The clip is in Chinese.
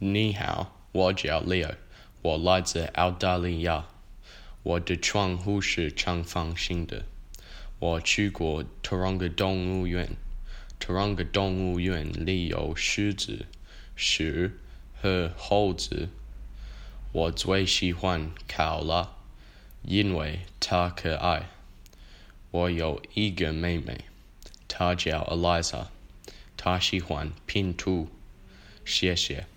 你好，我叫 Leo，我来自澳大利亚。我的窗户是长方形的。我去过Taronga动物园。Taronga动物园里有狮子、狮和猴子。我最喜欢考拉，因为它可爱。我有一个妹妹，她叫 Eliza，她喜欢拼图。谢谢。